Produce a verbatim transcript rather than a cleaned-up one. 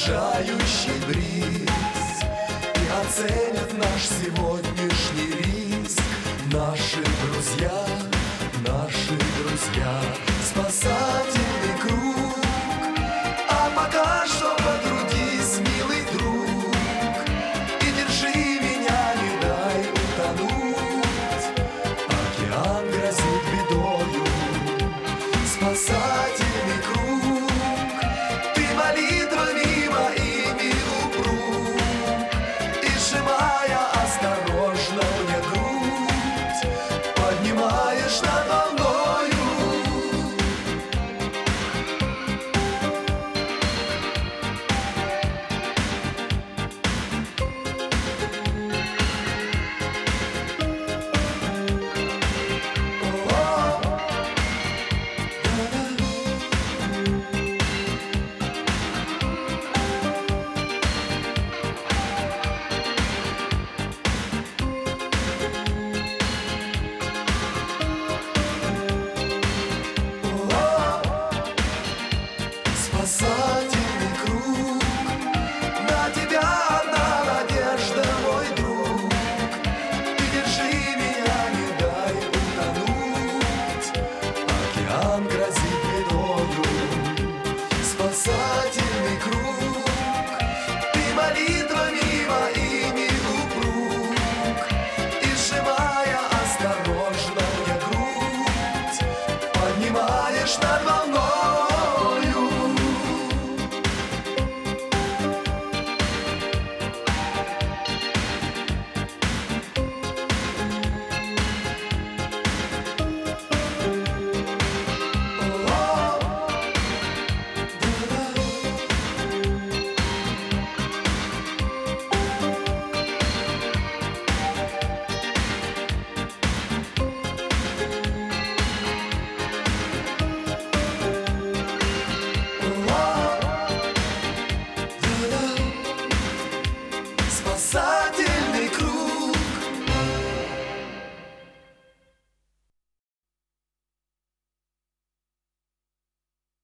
освежающий бриз и оценят наш сегодняшний риск. Наши друзья, наши друзья, спасательный круг. А пока что потрудись, милый друг, и держи меня, не дай утонуть. Океан грозит бедою, спасательный круг. Ты молитвами моими упруг, и сжимая осторожно мне грудь, поднимаешь над волною. Спасательный круг, на тебя одна надежда, мой друг. Ты держи меня, не дай утонуть. Океан грозит бедою, спасательный круг. Ты молитвами моими упруг, и сжимая осторожно мне грудь, поднимаешь над волной. Спасай!